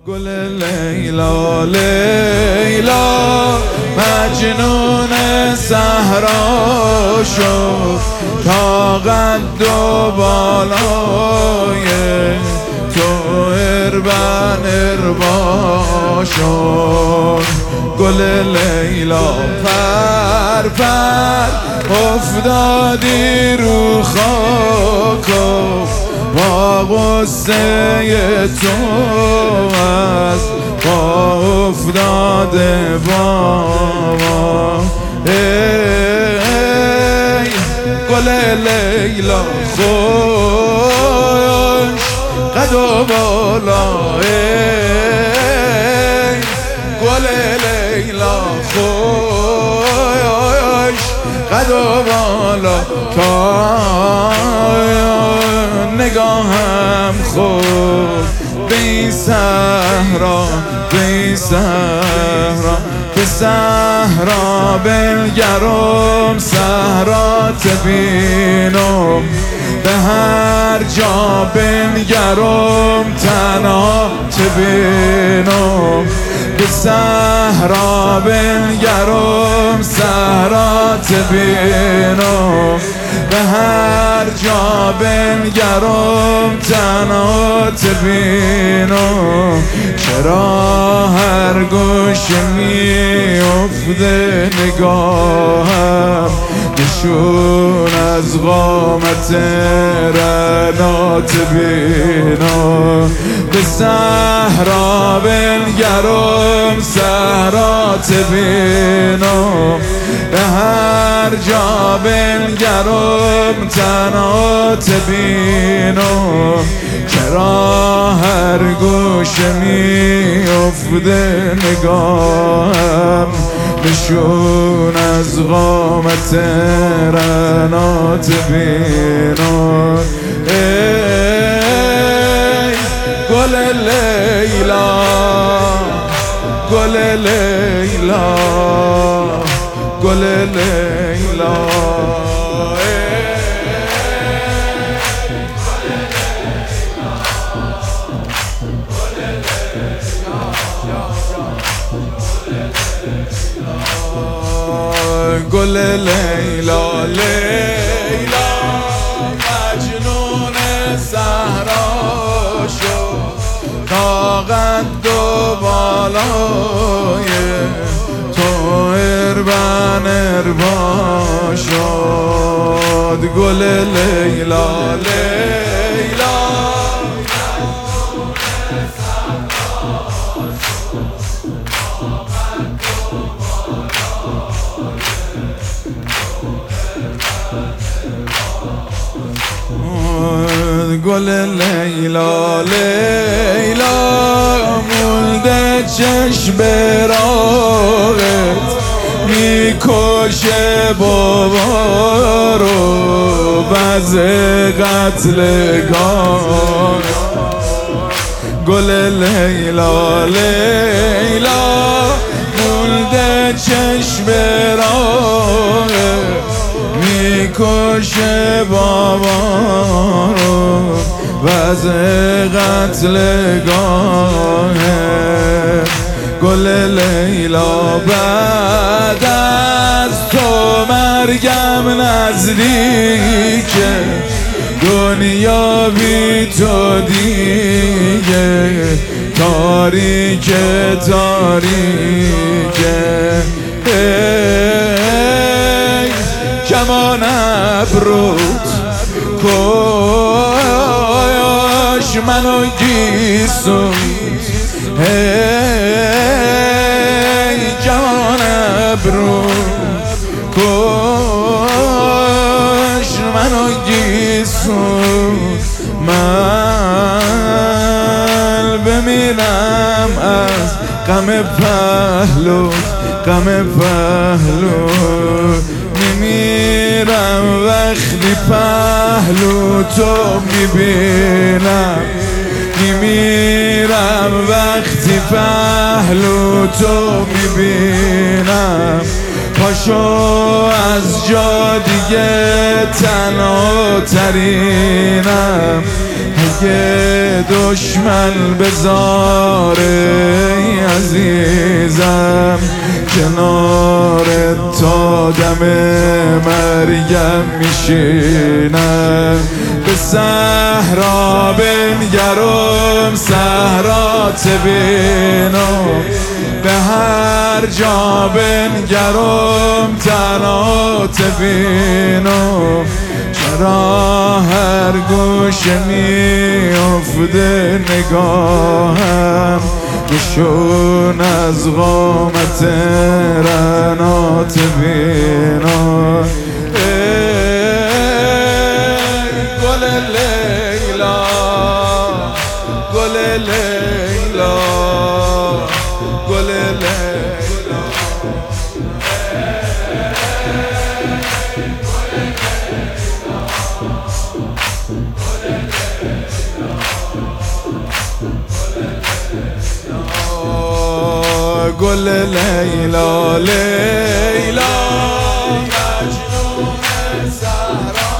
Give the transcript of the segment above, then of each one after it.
گل لیلا لیلا مجنون صحرا شد تا قد و بالای تو اربا شد. گل لیلا پر پر افتادی رو خاک با غصه تو از با افتاده بابا. ای گل لیلا خوش قد و بالا، ای گل لیلا خوش قد و بالا، تا نگاهم خود به این صحرا، به این صحرا، به صحرا بنگرم، صحرات بینم، به هر جا بنگرم تنهات بینم، به صحرا بنگرم، صحرات بینم، به هر جا بنگرم تنهات بینم. چرا هر گوشه میفته نگاهم نشون از قامت رعنات بینم، به صحرا بنگرم، صحرات بینم، به هر جا بنگرم تنهات بینم. چرا هر گوشه میفته نگاهم نشون از قامت رعنات بینم. ای گل لیلا، گل لیلا، گل لیلا، گل لیلا لیلا مجنون صحرا شد تا قد و بالای تو اربا شد. گل لیلا لیلا گل لیلا لیلا مولده چشم براغت میکشه بابا رو وز قتلگاه. گل لیلا لیلا مولده چشم براغت میکشه بابا رو وز قتلگاه. گل لیلا بعد از تو مرگم نزدیکه، دنیا بی تو دیگه تاریکه تاریکه. ای کمان ابروت کاش منو گیسوند، ای جان ابروت کاش منو گیسوند. من بمیرم از غم پهلو، غم پهلو میمیرم وقتی پهلو تو میبینم، میمیرم وقتی پهلو تو میبینم. پاشو از جا دیگه تنها ترینم، که دشمن بذاره عزیزم کنار تا دم مرگم میشینم به صحرا بنگرم صحرات بینم به هر جا بنگرم تنات بینم چرا هر گوشه میافته نگاهم نشون از قامت رنات بینم گل لیلا گل لیلا گل لیلا گل لیلا لیلا مجنون صحرا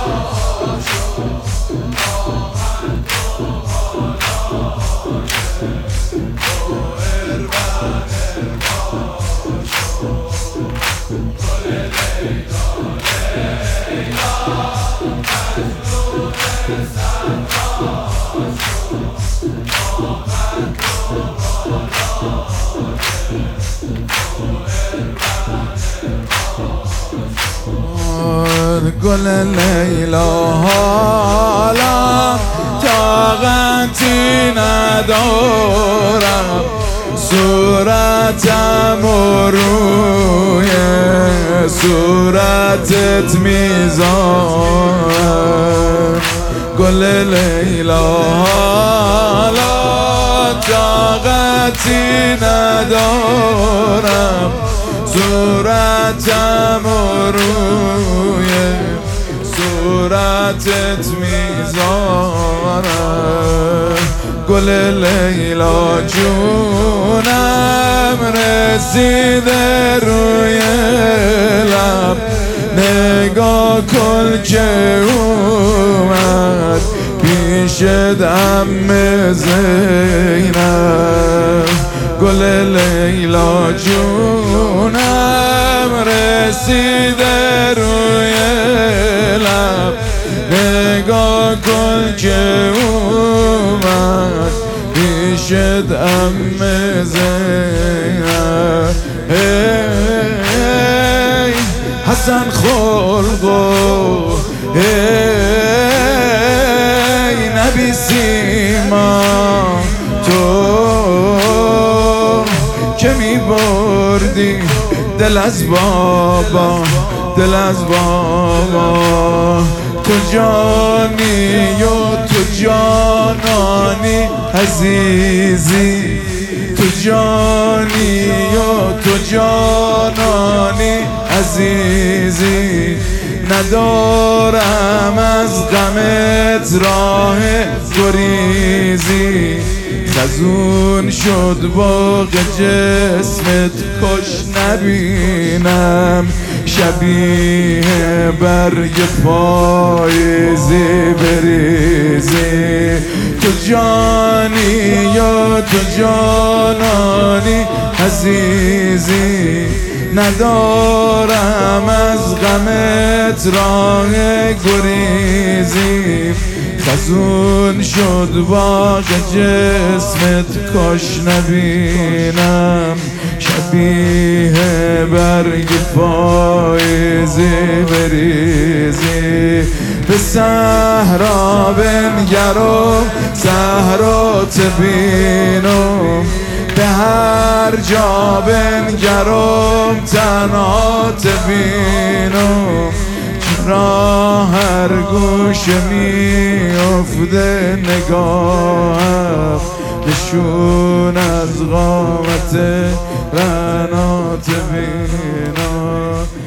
گل لیلا حالا طاقتی ندارم صورتم روی صورتت میذارم گل لیلا حالا طاقتی ندارم صورتم روی صورتت میذارم گل لیلا جونم رسیده روی لب نگاه کن که اومد پیش دم زینب گل لیلا جونم رسیده روی لب نگاه کن که اومد پیش دم زینب ای حسن خلقو ای نبی سیما تو که می بردی دل از بابا دل از بابا تو جانی و تو جانانی عزیزی تو جانی و تو جانانی عزیزی ندارم از غمت راه گریزی خزون شد باغ جسمت کش نبینم شبیه برگ پاییزی بریزی تو جانی یا تو جانانی عزیزی ندارم از غمت راه گریزی خزون شد باغ جسمت کاش نبینم شبیه برگ پاییزی بریزی به صحرا بنگرم صحرات بینم به هر جا بنگرم تنهات بینم چرا هر گوشه میافته نگاهم نشون از قامت رنات بینم